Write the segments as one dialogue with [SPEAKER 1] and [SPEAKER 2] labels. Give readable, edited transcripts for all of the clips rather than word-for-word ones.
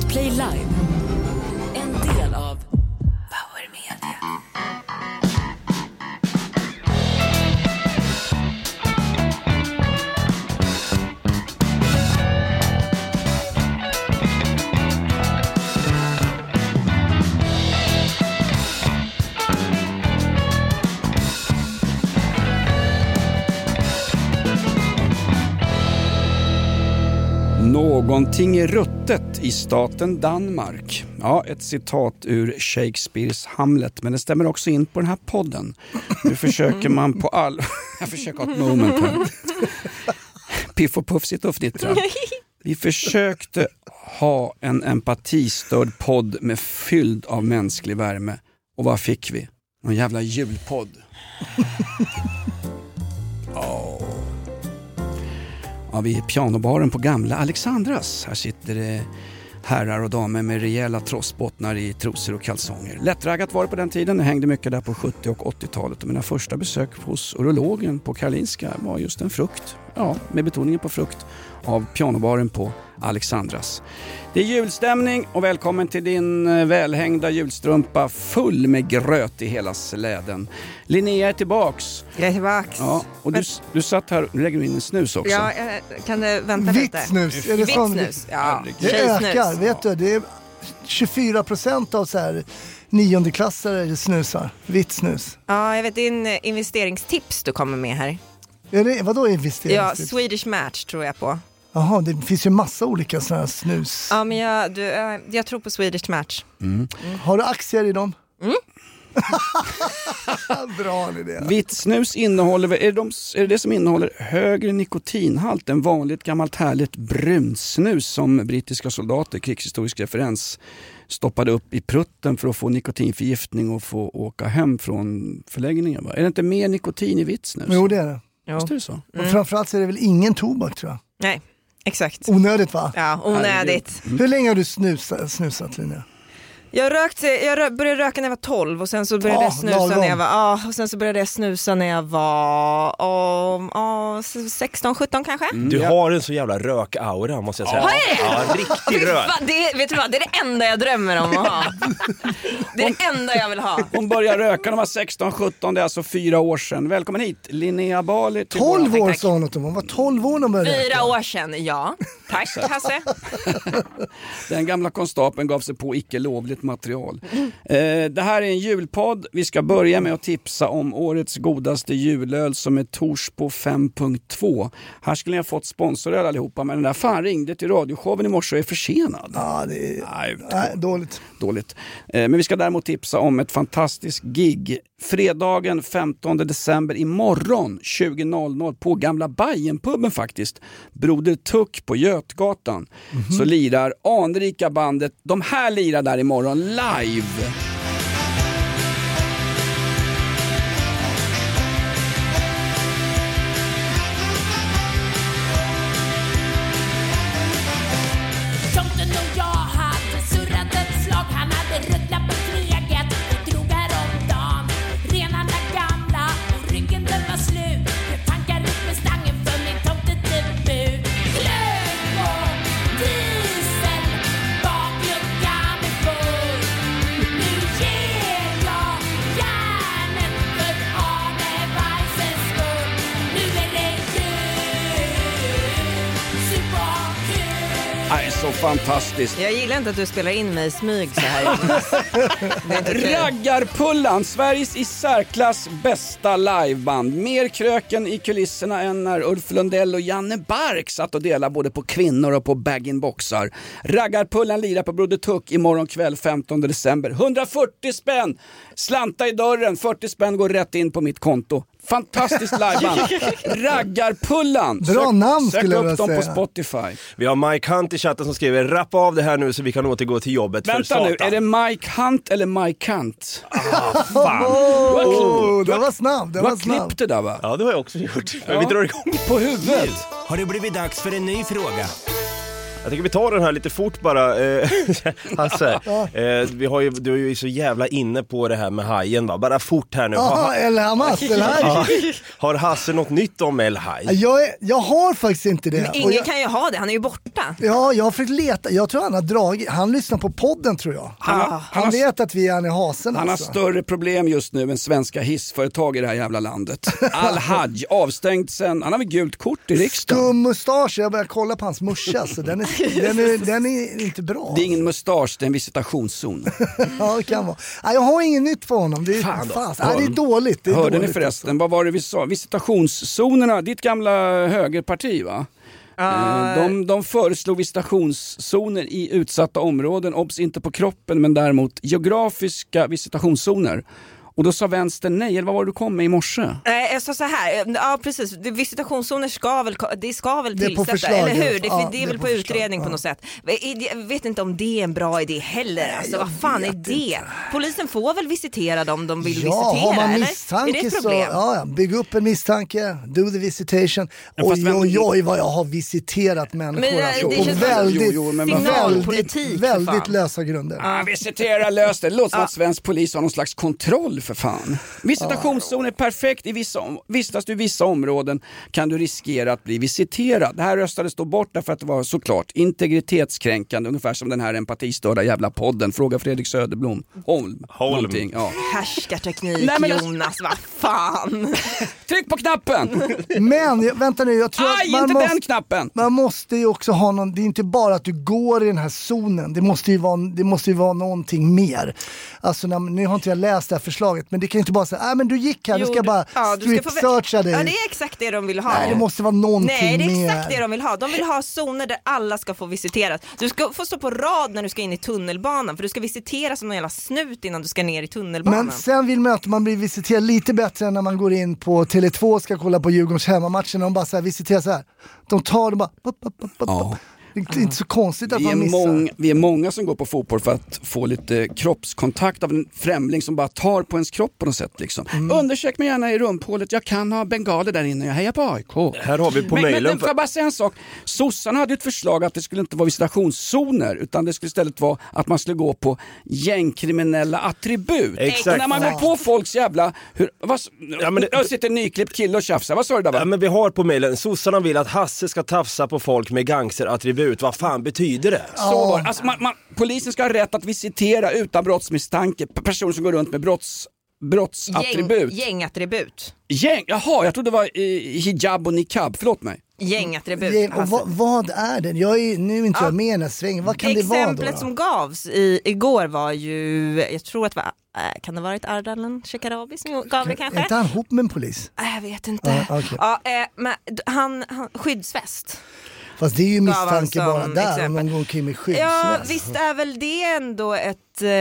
[SPEAKER 1] Play Live. En del av Power Media.
[SPEAKER 2] Någonting är ruttet i staten Danmark. Ja, ett citat ur Shakespeares Hamlet, men det stämmer också in på den här podden. Nu försöker man på Jag försöker ha ett moment här. Piff och Puff sitter och fnittrar. Vi försökte ha en empatistörd podd med fylld av mänsklig värme. Och vad fick vi? Någon jävla julpodd. Ja, vi är pianobaren på gamla Alexandras. Här sitter det herrar och damer med rejäla trossbottnar i trosor och kalsonger. Lättraggat var det på den tiden. Jag hängde mycket där på 70- och 80-talet. Och mina första besök hos urologen på Karolinska var just en frukt. Ja, med betoningen på frukt av pianobaren på Alexandras. Det är julstämning och välkommen till din välhängda julstrumpa full med gröt i hela släden. Linnea är tillbaks.
[SPEAKER 3] Jag är tillbaks.
[SPEAKER 2] Ja, och du satt här och lägger in en snus också.
[SPEAKER 3] Ja, kan du vänta lite?
[SPEAKER 4] Vitt snus, är det
[SPEAKER 3] Vitt
[SPEAKER 4] sån?
[SPEAKER 3] snus, ja.
[SPEAKER 4] Det ökar, vet du, det är 24% av så här niondeklassare snusar, vitt snus.
[SPEAKER 3] Ja, jag vet, det är en investeringstips du kommer med här.
[SPEAKER 4] Är det, vadå investeringstips?
[SPEAKER 3] Ja, Swedish Match tror jag på.
[SPEAKER 4] Jaha, det finns ju massa olika sådana här snus.
[SPEAKER 3] Ja, men jag tror på Swedish Match.
[SPEAKER 4] Har du aktier i dem? Bra idé.
[SPEAKER 2] Vitt snus innehåller, är det som innehåller högre nikotinhalt än vanligt gammalt härligt brunt snus som brittiska soldater, krigshistorisk referens, stoppade upp i prutten för att få nikotinförgiftning och få åka hem från förläggningen. Va? Är det inte mer nikotin i vitt snus?
[SPEAKER 4] Jo, det är det.
[SPEAKER 2] Visst är det så?
[SPEAKER 4] Och framförallt så är det väl ingen tobak, tror jag.
[SPEAKER 3] Nej, exakt.
[SPEAKER 4] Onödigt, va?
[SPEAKER 3] Ja, onödigt.
[SPEAKER 4] Hur länge har du snusat, Linnea?
[SPEAKER 3] Jag började röka när jag var 12 och sen så började jag snusa när jag var och sen så började jag snusa när jag var 16-17 kanske.
[SPEAKER 5] Du har en så jävla rök-aura, måste jag säga. Ja, riktig rök.
[SPEAKER 3] Vet du vad, det är det enda jag drömmer om att ha. Det är det enda jag vill ha.
[SPEAKER 2] Hon började röka när hon var 16-17, det är alltså 4 år sedan. Välkommen hit, Linnea Bali.
[SPEAKER 4] 12 år sa hon att hon var 12 år när hon började röka.
[SPEAKER 3] 4 år sedan, ja. Tack, Hasse.
[SPEAKER 2] Den gamla konstapeln gav sig på icke lovligt material. Det här är en julpodd. Vi ska börja med att tipsa om årets godaste julöl som är Torsbo 5.2. Här skulle ni ha fått sponsoröl allihopa, men den där fan ringde till radioshowen i morse och är försenad.
[SPEAKER 4] Ja, det är dåligt.
[SPEAKER 2] Men vi ska däremot tipsa om ett fantastiskt gig. Fredagen 15 december imorgon 20.00 på gamla Bajenpubben faktiskt. Broder Tuck på Götgatan. Så lirar anrika bandet. De här lirar där imorgon live.
[SPEAKER 6] Tomten och jag hade surrat ett slag. Han hade ruttlat på kneget och drog häromdagen. Renarna gamla och ryggen den var slut. Jag tankar upp med stangen för min tomtedebut. Glögg och diesel, bakluckan är full. Nu ger jag järnet för Arne Weissens skull. Nu är det jul, superkul.
[SPEAKER 2] Nej, så fantastiskt.
[SPEAKER 3] Jag gillar inte att du spelar in mig i smyg så här.
[SPEAKER 2] Raggarpullan, Sveriges i särklass bästa liveband. Mer kröken i kulisserna än när Ulf Lundell och Janne Bark satt och delade både på kvinnor och på bag-in-boxar. Raggarpullan lirar på Broder Tuck imorgon kväll 15 december. 140 spänn! Slanta i dörren, 40 spänn går rätt in på mitt konto. Fantastiskt liveband. Raggarpullan.
[SPEAKER 4] Bra namn skulle jag
[SPEAKER 2] säga. Sök upp dem på
[SPEAKER 4] säga.
[SPEAKER 2] Spotify.
[SPEAKER 5] Vi har Mike Hunt i chatten som skriver: rappa av det här nu så vi kan återgå till jobbet.
[SPEAKER 2] Vänta nu, är det Mike Hunt eller Mike Hunt?
[SPEAKER 5] Fan.
[SPEAKER 4] Det var snabb.
[SPEAKER 2] Du har klippt det där, va?
[SPEAKER 5] Ja, det har jag också gjort. Men vi drar igång.
[SPEAKER 2] På huvudet.
[SPEAKER 7] Har det blivit dags för en ny fråga?
[SPEAKER 5] Jag tycker vi tar den här lite fort bara. Hasse, du är ju så jävla inne på det här med hajen, va? Bara fort här nu.
[SPEAKER 4] El Hamas, El Haj.
[SPEAKER 5] Har Hasse något nytt om El Haj?
[SPEAKER 4] Jag har faktiskt inte det.
[SPEAKER 3] Men ingen kan ju ha det, han är ju borta.
[SPEAKER 4] Ja, jag har försökt leta. Jag tror han har dragit. Han lyssnar på podden, tror jag. Han vet att vi är i hasen.
[SPEAKER 2] Han har större problem just nu än svenska hissföretag i det här jävla landet. Al-Haj, avstängd sen. Han har väl gult kort i riksdagen.
[SPEAKER 4] Skum mustasch, jag börjar kolla på hans morsa. Så den är inte bra.
[SPEAKER 2] Det är ingen mustasch, det är en visitationszon.
[SPEAKER 4] Ja, det kan vara. Jag har ingen nytt för honom. Det är, det är dåligt. Det är
[SPEAKER 2] Hörde
[SPEAKER 4] dåligt,
[SPEAKER 2] ni förresten, vad var det vi sa? Visitationszonerna, ditt gamla högerparti, va? De föreslog visitationszoner i utsatta områden, obs inte på kroppen men däremot geografiska visitationszoner. Och då sa vänstern nej, eller vad var det du kom med i morse?
[SPEAKER 3] Jag sa så här, ja precis, visitationszoner ska väl tillsätta, eller hur? Det är väl på utredning på något sätt. Jag vet inte om det är en bra idé heller, alltså vad fan är det? Polisen får väl visitera dem de vill visitera,
[SPEAKER 4] har man
[SPEAKER 3] eller?
[SPEAKER 4] misstanke
[SPEAKER 3] Är det ett problem?
[SPEAKER 4] så, bygg upp en misstanke, do the visitation. Oj, vad jag har visiterat människor på väldigt lösa grunder.
[SPEAKER 2] Visitera löst, det låter som att svensk polis har någon slags kontroll för fan. Visitationszon är perfekt. Vistas du i vissa områden kan du riskera att bli visiterad. Det här röstades då bort därför att det var såklart integritetskränkande, ungefär som den här empatistörda jävla podden. Fråga Fredrik Söderblom. Holm. Ja.
[SPEAKER 3] Härskarteknik, Jonas, vad fan.
[SPEAKER 2] Tryck på knappen!
[SPEAKER 4] Men vänta nu, jag tror att
[SPEAKER 2] den knappen!
[SPEAKER 4] Man måste ju också ha någon, det är inte bara att du går i den här zonen. Det måste ju vara någonting mer. Alltså nu har inte jag läst det här förslaget, men det kan ju inte bara säga, men du gick här, du ska bara strip-searcha dig.
[SPEAKER 3] Ja, det är exakt det de vill ha.
[SPEAKER 4] Nej, det måste vara någonting mer.
[SPEAKER 3] Nej, det är exakt det de vill ha. De vill ha zoner där alla ska få visiteras. Du ska få stå på rad när du ska in i tunnelbanan, för du ska visiteras som någon jävla snut innan du ska ner i tunnelbanan.
[SPEAKER 4] Men sen vill man att man blir visiterad lite bättre när man går in på Tele2 och ska kolla på Djurgårdens hemmamatchen och de bara så här visiterar så här. De tar det bara... Det är inte så konstigt att man missar.
[SPEAKER 2] Vi är många som går på fotboll för att få lite kroppskontakt av en främling som bara tar på ens kropp på något sätt. Liksom. Undersök mig gärna i rumphålet. Jag kan ha bengaler där inne. Jag hejar på AIK.
[SPEAKER 5] Här har vi på mejlen.
[SPEAKER 2] Men får jag bara säga en sak. Sossarna hade ett förslag att det skulle inte vara visitationszoner, utan det skulle istället vara att man skulle gå på gängkriminella attribut.
[SPEAKER 5] Exakt.
[SPEAKER 2] Och när man går på folks jävla... Jag sitter en nyklippt kille och tjafsar. Vad sa du där, va?
[SPEAKER 5] Ja, men vi har på mejlen. Sossarna vill att Hasse ska tafsa på folk med gangsterattribut. Vad fan betyder det?
[SPEAKER 2] Så var det. Alltså, polisen ska ha rätt att visitera utan brottsmisstanke personer som går runt med brottsattribut.
[SPEAKER 3] Gängattribut.
[SPEAKER 2] Jaha, jag trodde det var hijab och niqab. Förlåt mig.
[SPEAKER 3] Gängattribut.
[SPEAKER 4] Vad är det? Jag är nu inte jag med i den här svängen. Vad kan det vara då?
[SPEAKER 3] Exemplet som gavs igår var ju, jag tror att det var, kan det ha varit Ardalan Shekarabi som gav det kanske?
[SPEAKER 4] Är inte han ihop med en polis?
[SPEAKER 3] Jag vet inte.
[SPEAKER 4] Okay.
[SPEAKER 3] Men han skyddsväst.
[SPEAKER 4] Fast det är ju misstanke bara där
[SPEAKER 3] exempel.
[SPEAKER 4] om någon går omkring med skyddsväst.
[SPEAKER 3] Ja, visst är väl det ändå ett...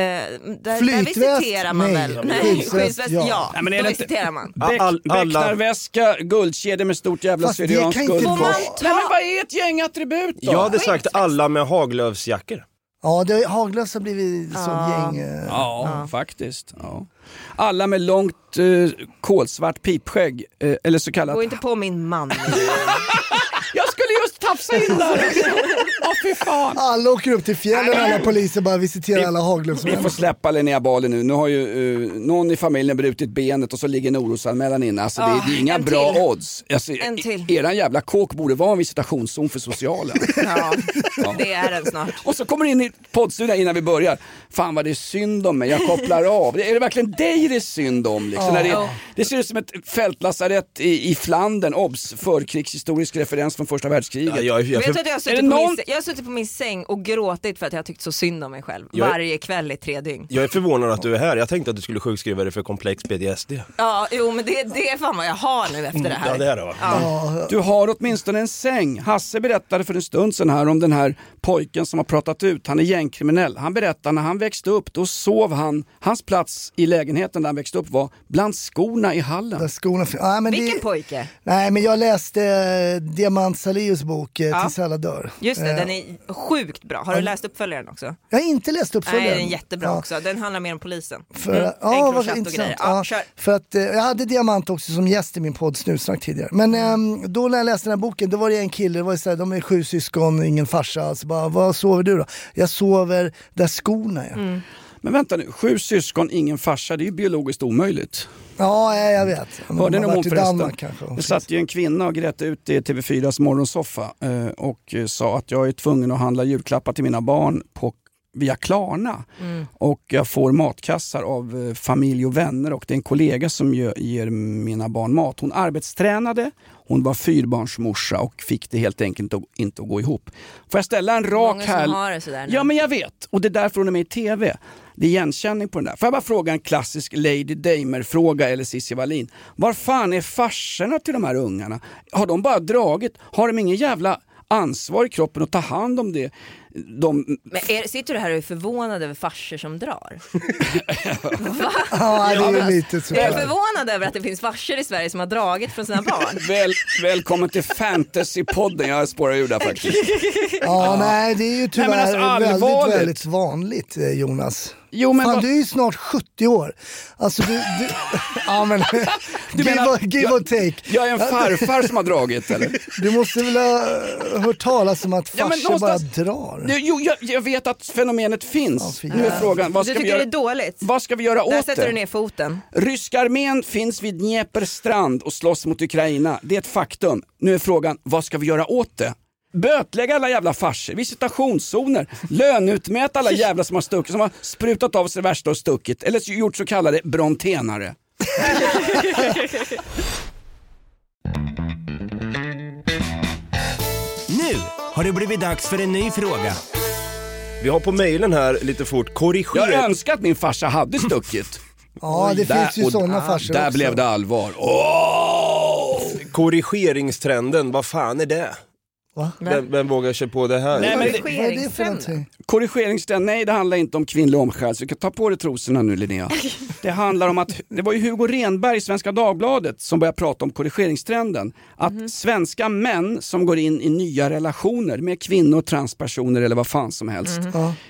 [SPEAKER 3] Där visiterar man väl?
[SPEAKER 4] Nej,
[SPEAKER 3] skyddsväst, ja.
[SPEAKER 2] Nej, men
[SPEAKER 3] då visiterar man.
[SPEAKER 2] Becknarväska, guldkedja med stort jävla syrianskt guld.
[SPEAKER 3] Får man ta...
[SPEAKER 2] Nej, men vad är ett gängattribut då?
[SPEAKER 5] Jag hade sagt alla med haglövsjackor.
[SPEAKER 4] Ja, Haglöfs har blivit som gäng.
[SPEAKER 2] Ja, faktiskt. Ja. Alla med långt kolsvart pipskägg, eller så kallat...
[SPEAKER 3] Gå inte på min man.
[SPEAKER 2] Jag skulle just tafsa in där. Fy fan.
[SPEAKER 4] Alla åker upp till fjällen, alla poliser bara visiterar alla Haglöfs.
[SPEAKER 2] Vi får släppa Linnea Bali nu. Nu har ju någon i familjen brutit benet och så ligger en orosanmälan inne. Alltså, det är inga bra odds. Alltså, eran jävla kåk borde vara en visitationszon för socialen.
[SPEAKER 3] Ja, det är den snart.
[SPEAKER 2] Och så kommer in i poddstudion innan vi börjar. Fan vad det är synd om mig, jag kopplar av. Är det verkligen dig det är synd om? Liksom? Det ser ut som ett fältlasarett i Flandern, obs, förkrigshistorisk referens från första världskriget.
[SPEAKER 3] Jag har suttit på min säng och gråtit för att jag tyckt så synd om mig själv. Varje kväll i 3 dygn.
[SPEAKER 5] Jag är förvånad att du är här. Jag tänkte att du skulle sjukskriva dig för komplex PTSD.
[SPEAKER 3] Ja, jo, men det är fan vad jag har nu efter det här.
[SPEAKER 5] Ja, det är det, va?
[SPEAKER 3] Ja.
[SPEAKER 2] Du har åtminstone en säng. Hasse berättade för en stund sedan här om den här pojken som har pratat ut. Han är gängkriminell. Han berättar när han växte upp, då sov han. Hans plats i lägenheten där han växte upp var bland skorna i hallen.
[SPEAKER 3] Vilken pojke?
[SPEAKER 4] Nej, men jag läste Diamant Salius bok Tills alla dör.
[SPEAKER 3] Just det, Den är sjukt bra. Har du läst uppföljaren också?
[SPEAKER 4] Jag har inte läst uppföljaren.
[SPEAKER 3] Nej, den är jättebra också. Den handlar mer om polisen.
[SPEAKER 4] Vad intressant. För att jag hade Diamant också som gäst i min podd Snutsnack tidigare. Men då när jag läste den här boken, då var det en kille, det var så här, de är 7 syskon, ingen farsa. Alltså bara, vad sover du då? Jag sover där skorna är.
[SPEAKER 2] Men vänta nu, 7 syskon, ingen farsa, det är ju biologiskt omöjligt.
[SPEAKER 4] Ja, jag vet.
[SPEAKER 2] Hörde ni om förresten? Det satt ju en kvinna och grät ut i TV4s morgonsoffa och sa att jag är tvungen att handla julklappar till mina barn via Klarna. Och jag får matkassar av familj och vänner och det är en kollega som ger mina barn mat. Hon arbetstränade, hon var 4-barnsmorsa och fick det helt enkelt inte att gå ihop. Får jag ställa en rak här?
[SPEAKER 3] Många som har det sådär nu.
[SPEAKER 2] Ja, men jag vet. Och det är därför hon är med i TV. Det är igenkänning på den där. Får jag bara fråga en klassisk Lady Damer-fråga eller Cissi Wallin. Var fan är farserna till de här ungarna? Har de bara dragit? Har de ingen jävla ansvar i kroppen att ta hand om det?
[SPEAKER 3] Men sitter du här och är förvånad över farser som drar? Va?
[SPEAKER 4] Ja, det är lite så.
[SPEAKER 3] Jag är förvånad över att det finns farser i Sverige som har dragit från sina barn.
[SPEAKER 2] Välkommen till Fantasy-podden. Jag spårar ur där faktiskt.
[SPEAKER 4] Ja, nej, det är ju tyvärr väldigt vanligt, Jonas.
[SPEAKER 2] Jo, men
[SPEAKER 4] fan, du är ju snart 70 år. Alltså du ja, men give or take.
[SPEAKER 2] Jag är en farfar som har dragit, eller?
[SPEAKER 4] Du måste väl ha hört talas om att farser bara drar.
[SPEAKER 2] Jo, jag vet att fenomenet finns. Nu är frågan, vad ska vi göra?
[SPEAKER 3] Det är dåligt.
[SPEAKER 2] Vad ska vi göra åt det?
[SPEAKER 3] Där sätter du ner foten.
[SPEAKER 2] Ryska armén finns vid Dnepr strand och slåss mot Ukraina. Det är ett faktum. Nu är frågan, vad ska vi göra åt det? Bötlägga alla jävla farser, visitationszoner, löneutmäta alla jävla som har stuckit, som har sprutat av sig det värsta och stuckit, eller gjort så kallade brontenare.
[SPEAKER 7] Nu har det blivit dags för en ny fråga.
[SPEAKER 5] Vi har på mejlen här lite fort korrigerat.
[SPEAKER 2] Jag önskar att min farsa hade stuckit.
[SPEAKER 4] Ja, det finns ju sådana farsor
[SPEAKER 2] där
[SPEAKER 4] också.
[SPEAKER 2] Blev det allvar.
[SPEAKER 5] Korrigeringstrenden, vad fan är det? Vem vågar sig på det här?
[SPEAKER 2] Nej, men
[SPEAKER 4] vad är det för någonting?
[SPEAKER 2] Korrigeringstrend, nej, det handlar inte om kvinnlig omskärelse. Du kan ta på dig trosorna nu, Linnea. Det handlar om att, det var ju Hugo Renberg i Svenska Dagbladet som började prata om korrigeringstrenden. Att svenska män som går in i nya relationer med kvinnor, transpersoner eller vad fan som helst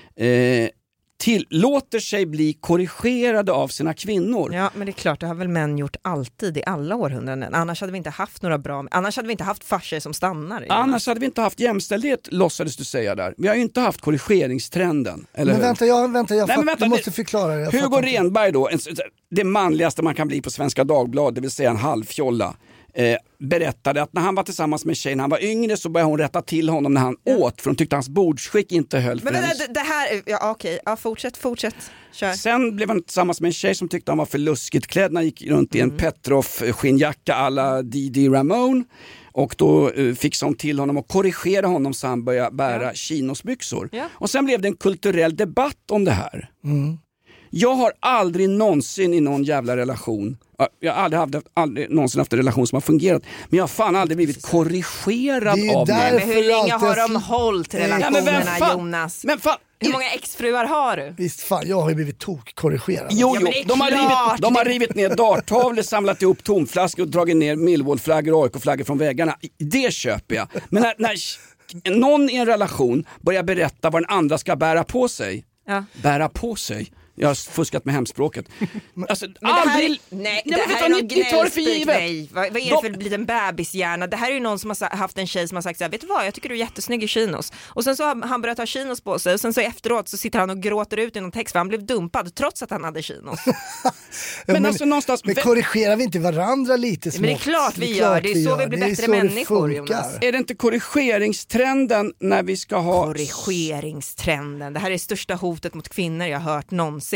[SPEAKER 2] tillåter sig bli korrigerade av sina kvinnor.
[SPEAKER 3] Ja, men det är klart, det har väl män gjort alltid i alla århundraden. Annars hade vi inte haft några bra... Annars hade vi inte haft farser som stannar.
[SPEAKER 2] Annars hade vi inte haft jämställdhet, låtsades du säga där. Vi har ju inte haft korrigeringstrenden. Eller
[SPEAKER 4] men vänta, du måste förklara det.
[SPEAKER 2] Hugo Renberg då, det manligaste man kan bli på Svenska Dagbladet, det vill säga en halvfjolla, berättade att när han var tillsammans med tjejen, när han var yngre, så började hon rätta till honom när han åt, för hon tyckte hans bordsskick inte höll.
[SPEAKER 3] Men det här, ja okej, ja, fortsätt, kör.
[SPEAKER 2] Sen blev han tillsammans med en tjej som tyckte han var för luskigt klädd när han gick runt i en Petroff-skinnjacka alla Didi Ramone. Och då fick hon till honom och korrigera honom så han började bära chinosbyxor. Ja. Och sen blev det en kulturell debatt om det här. Jag har aldrig någonsin i någon jävla relation, jag har aldrig någonsin haft en relation som har fungerat, men jag har fan aldrig blivit korrigerad av någon.
[SPEAKER 3] Men hur länge har de hållit relationerna, Jonas?
[SPEAKER 2] Men fan,
[SPEAKER 3] hur många exfruar har du?
[SPEAKER 4] Visst fan, jag har ju blivit korrigerad.
[SPEAKER 2] Jo, de har rivit ner darttavlor, samlat ihop tomflaskor och dragit ner Millwall-flaggor och AIK-flaggor från väggarna. Det köper jag. Men när någon i en relation börjar berätta vad den andra ska bära på sig. Ja. Bära på sig. Jag har fuskat med hemspråket. Alltså,
[SPEAKER 3] men aldrig... Det här är någon gnällspik. Nej, vad är det för liten bebishjärna? Det här är ju någon som har haft en tjej som har sagt så här, vet du vad, jag tycker du är jättesnygg i chinos. Och sen så har han börjat ha chinos på sig och sen så efteråt så sitter han och gråter ut i någon text för han blev dumpad trots att han hade chinos.
[SPEAKER 2] men alltså någonstans...
[SPEAKER 4] Men korrigerar vi inte varandra lite smått?
[SPEAKER 3] Men det är klart vi gör, det är så vi blir bättre människor, Jonas.
[SPEAKER 2] Är det inte korrigeringstrenden när vi ska ha...
[SPEAKER 3] Korrigeringstrenden, det här är det största hotet mot kvinnor jag har hört någonsin.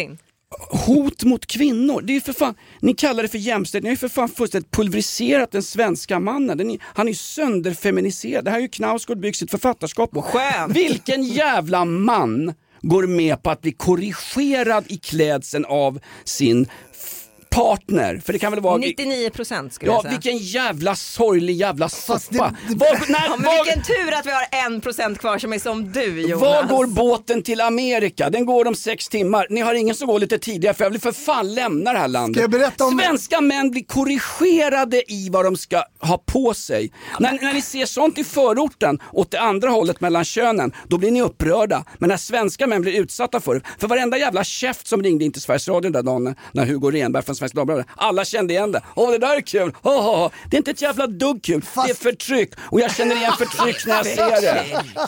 [SPEAKER 2] Hot mot kvinnor, det är för fan, ni kallar det för jämställdhet, ni har ju för fan fullständigt pulveriserat den svenska mannen, han är ju sönderfeminiserad, det här är ju Knausgård byggt sitt författarskap på.
[SPEAKER 3] Skönt.
[SPEAKER 2] Vilken jävla man går med på att bli korrigerad i klädseln av sin partner, för det kan väl vara
[SPEAKER 3] 99% skulle jag säga.
[SPEAKER 2] Vilken jävla sorglig jävla soppa.
[SPEAKER 3] Vilken tur att vi har 1% kvar som är som du, Jonas.
[SPEAKER 2] Var går båten till Amerika? Den går om 6 timmar. Ni har ingen som går lite tidigare, för jag vill för fan lämna det här landet.
[SPEAKER 4] Ska jag berätta om...
[SPEAKER 2] Svenska män blir korrigerade i vad de ska ha på sig. När ni ser sånt i förorten åt det andra hållet mellan könen, då blir ni upprörda. Men när svenska män blir utsatta för varenda jävla käft som ringde in till Sveriges Radio den där dagen när Hugo Renberg från Svenska Dagbladet, alla kände igen det. Det där är kul. Det är inte ett jävla dugg kul. Det är förtryck. Och jag känner igen förtryck när jag ser det.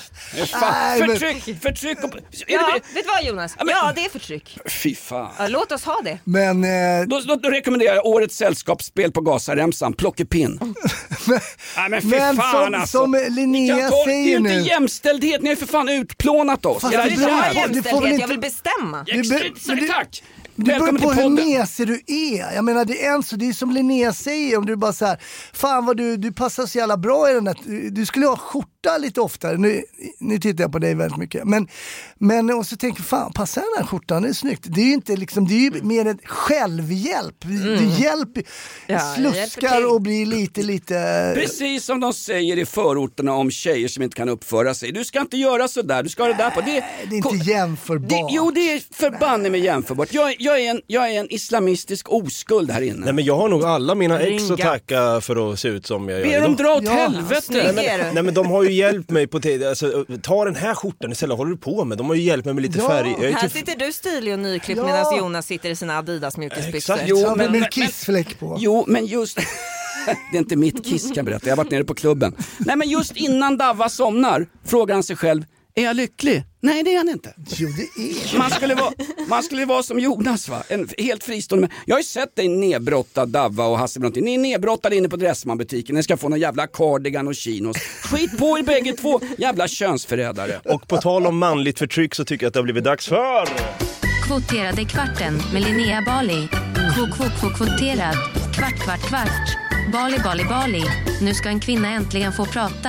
[SPEAKER 2] Förtryck.
[SPEAKER 3] Vet du vad, Jonas? Ja, det är förtryck.
[SPEAKER 2] Fy fan.
[SPEAKER 3] Ja, låt oss ha det.
[SPEAKER 4] Men
[SPEAKER 2] då rekommenderar jag årets sällskapsspel på Gazaremsan, Plockepinn. Men fy fan alltså.
[SPEAKER 4] Som Linnea säger nu.
[SPEAKER 2] Det är inte jämställdhet, ni har för fan utplånat oss.
[SPEAKER 3] Jag vill bestämma.
[SPEAKER 2] Tack.
[SPEAKER 4] Det beror på hur mesig du är. Jag menar, det är som Linnea säger, om du bara så här, fan vad du passar så jävla bra i den här, du skulle ha skjorta lite oftare. Nu tittar jag på dig väldigt mycket. Men och så tänker jag, fan, passar den här skjortan, det är snyggt. Det är ju inte liksom, det är ju mer en självhjälp. Du hjälper, sluskar och blir lite...
[SPEAKER 2] Precis som de säger i förorterna om tjejer som inte kan uppföra sig. Du ska inte göra så där, du ska ha det där på. Det
[SPEAKER 4] är inte jämförbart.
[SPEAKER 2] Jo, det är förbanne med jämförbart. Jag är en islamistisk oskuld här inne.
[SPEAKER 5] Nej, men jag har nog alla mina ex att tacka för att se ut som jag gör.
[SPEAKER 2] Ber de dra åt helvete?
[SPEAKER 5] Nej, men de har ju hjälpt mig på alltså, ta den här skjortan istället, håller du på med? De har ju hjälpt mig med lite färg.
[SPEAKER 3] Här sitter du stilig och nyklippt medan Jonas sitter i sina Adidas mjukisbyxor.
[SPEAKER 4] Jo, med kissfläck på.
[SPEAKER 2] Jo, men just... Det är inte mitt kiss, kan jag berätta. Jag har varit nere på klubben. Nej, men just innan Davva somnar frågar han sig själv, är jag lycklig? Nej, det är han inte.
[SPEAKER 4] Jo, det är.
[SPEAKER 2] Man skulle vara som Jonas, va? En helt fristående. Jag har ju sett dig nedbrottad, Davva och Hasse någonting. Ni är nedbrottade inne på Dressman-butiken. Ni ska få någon jävla cardigan och chinos. Skit på er bägge två, jävla könsförrädare.
[SPEAKER 5] Och på tal om manligt förtryck så tycker jag att det har blivit dags för...
[SPEAKER 8] Kvoterade kvarten med Linnea Bali. Kvoterad. Kvart. Bali. Nu ska en kvinna äntligen få prata.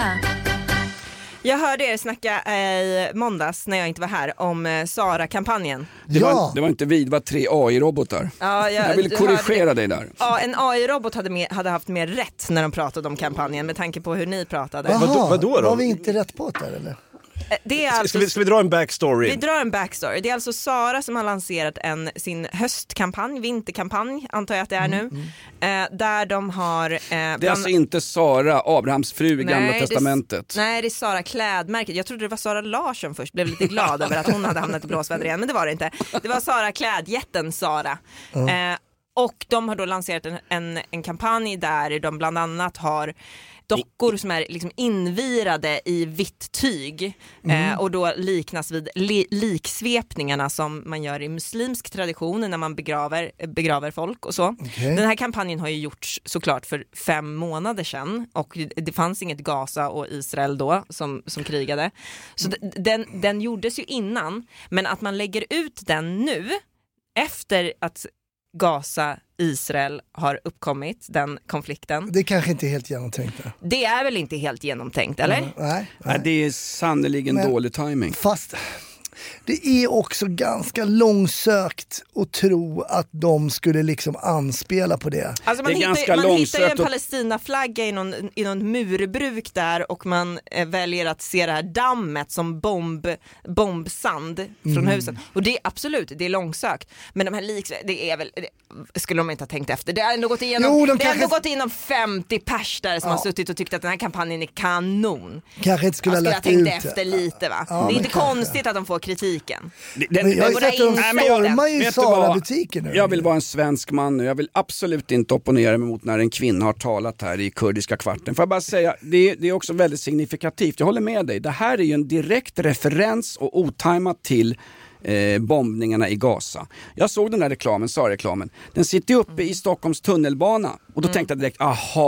[SPEAKER 3] Jag hörde er snacka i måndags när jag inte var här om Sara-kampanjen.
[SPEAKER 2] Det var inte vi, det var 3 AI-robotar.
[SPEAKER 3] Ja,
[SPEAKER 2] jag vill korrigera dig där.
[SPEAKER 3] Ja, en AI-robot hade haft mer rätt när de pratade om kampanjen med tanke på hur ni pratade.
[SPEAKER 5] Vadå då?
[SPEAKER 4] Var vi inte rätt på det eller?
[SPEAKER 3] Det är alltså,
[SPEAKER 5] ska vi dra en backstory?
[SPEAKER 3] Vi drar en backstory. Det är alltså Sara som har lanserat sin höstkampanj, vinterkampanj antar jag att det är nu. Där de har...
[SPEAKER 2] det är alltså inte Sara, Abrahams fru i Gamla Testamentet.
[SPEAKER 3] Nej, det är Sara klädmärket. Jag trodde det var Sara Larsson först. Blev lite glad över att hon hade hamnat i blåsväder igen, men det var det inte. Det var Sara klädjätten Sara. Och de har då lanserat en kampanj där de bland annat har dockor som är liksom invirade i vitt tyg och då liknas vid liksvepningarna som man gör i muslimsk tradition när man begraver folk och så. Okay. Den här kampanjen har ju gjorts såklart för 5 månader sedan och det fanns inget Gaza och Israel då som krigade. Så den gjordes ju innan, men att man lägger ut den nu efter att Gaza, Israel har uppkommit, den konflikten.
[SPEAKER 4] Det kanske inte är helt genomtänkt.
[SPEAKER 3] Det är väl inte helt genomtänkt, eller?
[SPEAKER 4] Nej.
[SPEAKER 2] Det är sannoliken dålig timing.
[SPEAKER 4] Fast det är också ganska långsökt att tro att de skulle liksom anspela på det.
[SPEAKER 3] Alltså man hittar ju en Palestinaflagga i någon murbruk där och man väljer att se det här dammet som bombsand från husen. Och det är absolut, det är långsökt. Men de här det är väl, skulle de inte ha tänkt efter. Det har ändå gått igenom, gått igenom 50 pers där som har suttit och tyckt att den här kampanjen är kanon.
[SPEAKER 4] Kanske inte skulle ha lagt
[SPEAKER 3] tänkt
[SPEAKER 4] ut
[SPEAKER 3] efter lite, va? Det är inte konstigt att de får kritiken.
[SPEAKER 4] Jag har sett att de stormar ju Sara-butiken nu.
[SPEAKER 2] Jag vill vara en svensk man nu. Jag vill absolut inte opponera mig mot när en kvinna har talat här i kurdiska kvarten. Får jag bara säga, det är också väldigt signifikativt. Jag håller med dig. Det här är ju en direkt referens och otajmat till bombningarna i Gaza. Jag såg den där reklamen, Sara-reklamen. Den sitter uppe i Stockholms tunnelbana. Och då tänkte jag direkt,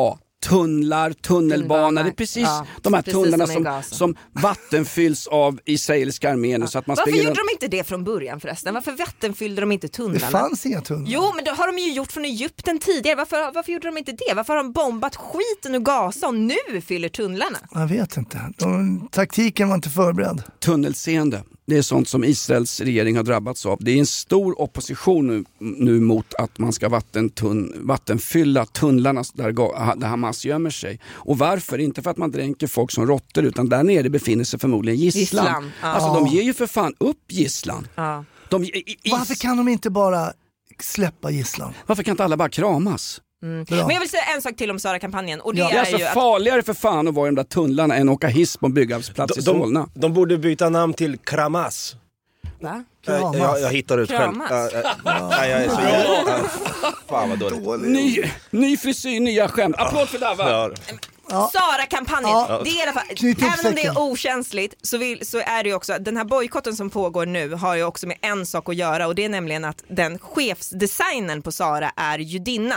[SPEAKER 2] tunnelbana. Det är precis de här tunnlarna som vattenfylls av israeliska armén. Så att man
[SPEAKER 3] varför gjorde de inte det från början förresten? Varför vattenfyllde de inte tunnlarna?
[SPEAKER 4] Det fanns inga tunnlar.
[SPEAKER 3] Jo, men det har de ju gjort från Egypten tidigare. Varför gjorde de inte det? Varför har de bombat skiten ur Gaza och nu fyller tunnlarna?
[SPEAKER 4] Jag vet inte. Taktiken var inte förberedd.
[SPEAKER 2] Tunnelseende. Det är sånt som Israels regering har drabbats av. Det är en stor opposition nu mot att man ska vattenfylla tunnlarna där Hamas gömmer sig. Och varför? Inte för att man dränker folk som råttor, utan där nere befinner sig förmodligen gisslan. Ja. Alltså de ger ju för fan upp gisslan. Ja.
[SPEAKER 4] Varför kan de inte bara släppa gisslan?
[SPEAKER 2] Varför kan inte alla bara kramas?
[SPEAKER 3] Men jag vill säga en sak till om Sara-kampanjen, och det är
[SPEAKER 2] alltså
[SPEAKER 3] ju
[SPEAKER 2] farligare för fan att vara i de där tunnlarna än att åka hiss på en byggarbetsplats i Solna.
[SPEAKER 5] De borde byta namn till Kramas.
[SPEAKER 3] Va?
[SPEAKER 5] Jag hittar ut själv. Jag är så fan vad dåligt.
[SPEAKER 2] Ny frisyr, nya skämt. Applåd för Dava.
[SPEAKER 3] Sara-kampanjen, det är i alla fall, även om det är okänsligt så är det ju också, den här bojkotten som pågår nu har ju också med en sak att göra, och det är nämligen att den chefsdesignen på Sara är judinna.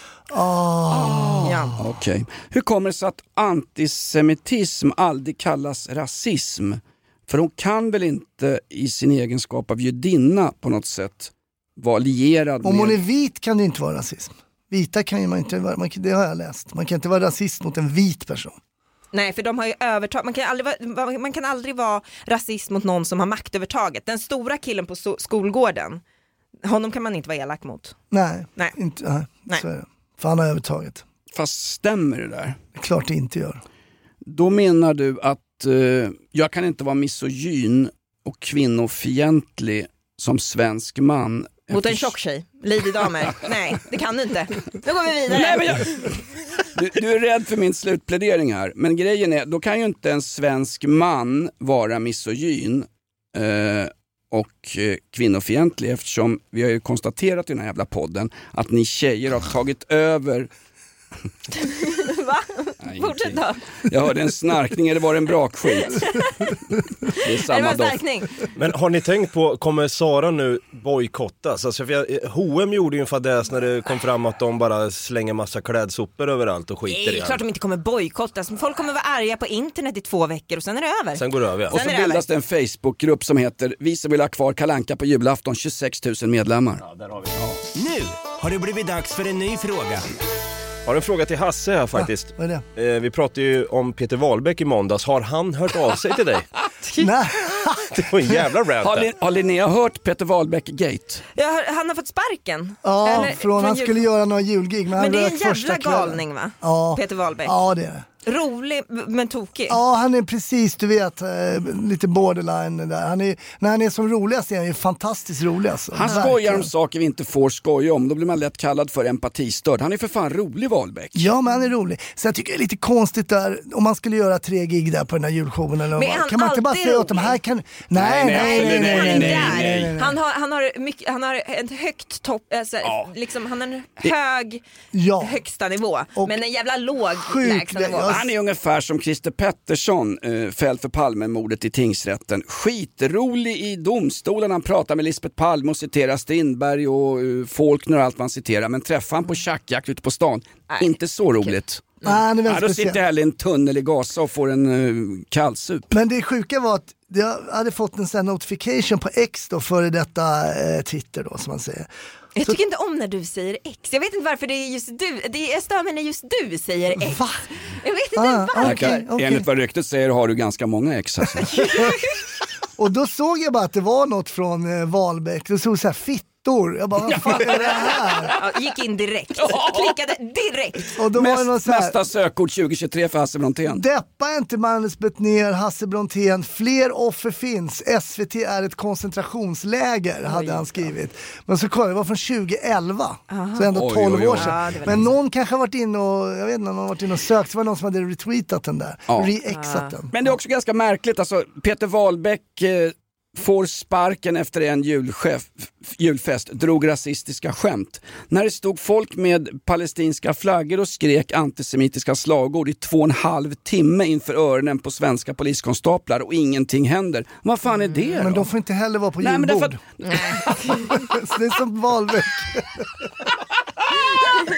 [SPEAKER 2] Ja. Okej. Hur kommer det sig att antisemitism aldrig kallas rasism? För hon kan väl inte i sin egenskap av judinna på något sätt vara lierad
[SPEAKER 4] med... Om hon är vit kan det inte vara rasism. Vita kan ju man inte vara, det har jag läst. Man kan inte vara rasist mot en vit person.
[SPEAKER 3] Nej, för de har ju övertag. Man kan aldrig vara rasist mot någon som har maktövertaget. Den stora killen på skolgården, honom kan man inte vara elak mot.
[SPEAKER 4] Nej. Inte, så är det. För han har övertaget.
[SPEAKER 2] Fast stämmer det där?
[SPEAKER 4] Klart det inte gör.
[SPEAKER 2] Då menar du att jag kan inte vara misogyn och kvinnofientlig som svensk man.
[SPEAKER 3] Mot en tjock tjej, Lady Damer. Nej, det kan du inte. Nu går vi vidare.
[SPEAKER 2] Nej, men du är rädd för min slutplädering här. Men grejen är, då kan ju inte en svensk man vara misogyn och kvinnofientlig, eftersom vi har ju konstaterat i den här jävla podden att ni tjejer har tagit över...
[SPEAKER 3] Va? Fortsätt då.
[SPEAKER 2] Jag hörde en snarkning, eller var det en brakskit? Det är samma doft.
[SPEAKER 5] Men har ni tänkt på, kommer Sara nu bojkottas? Alltså, H&M gjorde ju en fadäs när det kom fram att de bara slänger massa klädsopor överallt och skiter i allt.
[SPEAKER 3] Det är klart de inte kommer bojkottas. Folk kommer vara arga på internet i 2 veckor och sen är det över.
[SPEAKER 5] Sen går det över, ja.
[SPEAKER 2] Och så bildas det en Facebookgrupp som heter Vi som vill ha kvar Kalle Anka på julafton, 26 000 medlemmar.
[SPEAKER 5] Ja, där har vi.
[SPEAKER 7] Nu har det blivit dags för en ny fråga.
[SPEAKER 5] Jag har en fråga till Hasse här faktiskt.
[SPEAKER 4] Vad är det?
[SPEAKER 5] Vi pratade ju om Peter Wahlbeck i måndags. Har han hört av sig till dig?
[SPEAKER 4] Nej.
[SPEAKER 5] Det var en jävla rant.
[SPEAKER 2] Har Linnea hört Peter Wahlbeck-gate?
[SPEAKER 3] Ja, han har fått sparken.
[SPEAKER 4] Ja, från han skulle göra några julgig.
[SPEAKER 3] Men det är en jävla galning, va?
[SPEAKER 4] Ja.
[SPEAKER 3] Peter Wahlbeck.
[SPEAKER 4] Ja, det är det.
[SPEAKER 3] Rolig men tokig.
[SPEAKER 4] Ja, han är precis, du vet, lite borderline där. När han är som roligast är han ju fantastiskt rolig alltså.
[SPEAKER 2] Han skojar om saker vi inte får skoja om. Då blir man lätt kallad för empatistörd. Han är för fan rolig, Wahlbeck.
[SPEAKER 4] Ja, men han är rolig. Så jag tycker det är lite konstigt där, om man skulle göra 3 gig där på den här julshowen eller vad. Kan man inte bara säga åt de här kan... Nej.
[SPEAKER 3] Han har ett högt topp, alltså, liksom, han har en hög högsta nivå, men en jävla låg lägsta nivå.
[SPEAKER 2] Han är ungefär som Christer Pettersson, fälld för Palmemordet i tingsrätten. Skitrolig i domstolen, han pratar med Lisbeth Palme och citerar Strindberg och Faulkner och allt man citerar. Men träffar han på tjackjakt ute på stan, inte så roligt. Då sitter jag heller i en tunnel i Gaza och får en kallsup.
[SPEAKER 4] Men det sjuka var att jag hade fått en sån notification på X då, före detta Twitter då, som man säger.
[SPEAKER 3] Jag tycker inte om när du säger X. Jag vet inte varför det är just du. Jag stör mig när just du säger X.
[SPEAKER 4] Va?
[SPEAKER 3] Jag vet inte varför.
[SPEAKER 2] Okay. Enligt vad ryktet säger har du ganska många X alltså.
[SPEAKER 4] Och då såg jag bara att det var något från Wahlbeck. Det såg så här fittor. Jag bara, vad fan är det här?
[SPEAKER 3] Ja, gick in direkt. Klickade direkt.
[SPEAKER 4] Och då var det något så här,
[SPEAKER 2] nästa sökord 2023 för Hasse Brontén.
[SPEAKER 4] Deppa inte Magnus Bettner, Hasse Brontén. Fler offer finns. SVT är ett koncentrationsläger, hade han skrivit. Men så kollade det var från 2011. Så ändå 12 år sedan. Men någon kanske har varit inne och, jag vet inte, någon har varit inne och sökt. Så var det någon som hade retweetat den där. Re-exat den.
[SPEAKER 2] Men det är också ganska märkligt. Alltså, Peter Wahlbeck får sparken efter en julfest, drog rasistiska skämt. När det stod folk med palestinska flaggor och skrek antisemitiska slagord i 2,5 timme inför öronen på svenska poliskonstaplar och ingenting händer. Vad fan är det då?
[SPEAKER 4] Men de får inte heller vara på julbord. Så det är som Wahlbeck.